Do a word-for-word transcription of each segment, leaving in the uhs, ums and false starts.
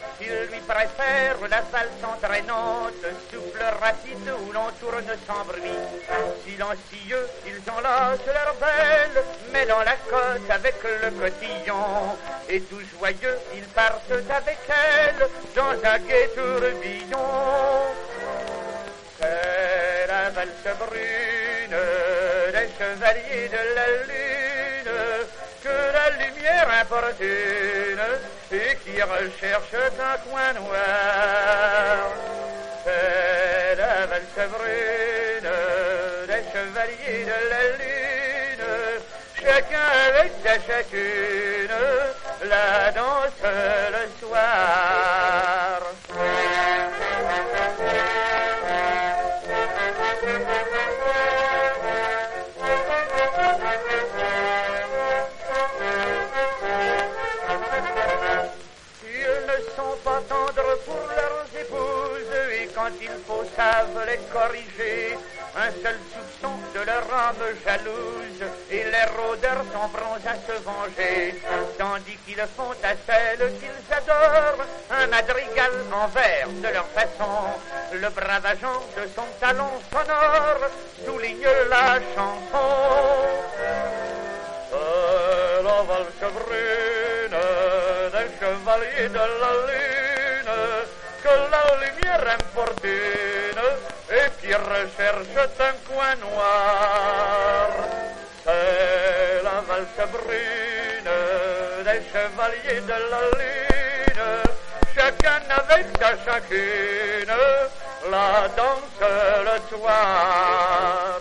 Il lui préfère la valse entraînante, souple rapide où l'on tourne sans bruit. Silencieux, ils enlacent leur belle, mêlant la côte avec le cotillon. Et tout joyeux, ils partent avec elle dans un gai tourbillon. C'est la valse brune des chevaliers de la lune que la lumière importune et qui recherche un coin noir. C'est la valse brune des chevaliers de la lune, chacun avec sa chacune, la danse le soir. Pour leurs épouses, et quand il faut savent les corriger, un seul soupçon de leur âme jalouse et les rôdeurs sont prompts à se venger, tandis qu'ils font à celle qu'ils adorent un madrigal en vers de leur façon. Le brave agent de son talon sonore souligne la chanson. C'est la valse brune des chevaliers de la lune que la lumière importune et qui recherche un coin noir. C'est la valse brune des chevaliers de la lune, chacun avec sa chacune, la danse le soir.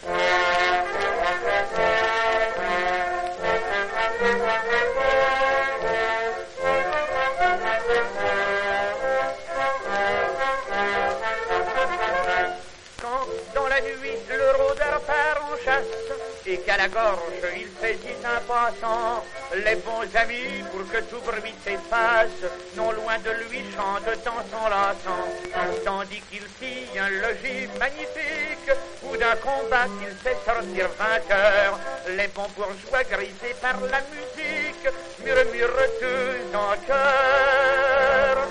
Et qu'à la gorge il saisit un passant, les bons amis, pour que tout bruit s'efface, non loin de lui chantent dans son lassant, tandis qu'il fit un logis magnifique, où d'un combat qu'il fait sortir vainqueur, les bons bourgeois grisés par la musique murmurent tous en chœur.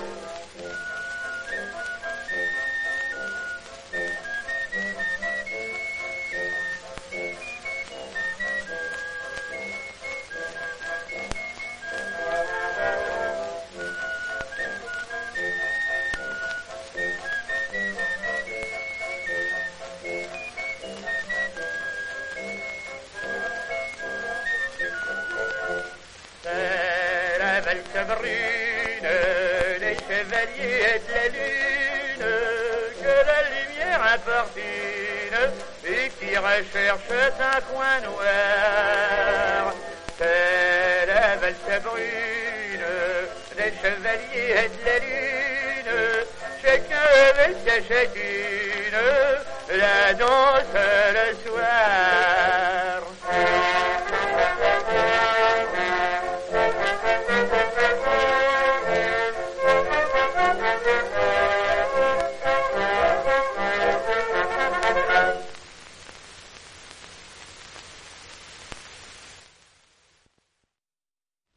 Valse brune des chevaliers de la lune que la lumière importune et qui recherche un coin noir. C'est la valse brune des chevaliers de la lune, chacun avec sa chacune, la danse le soir.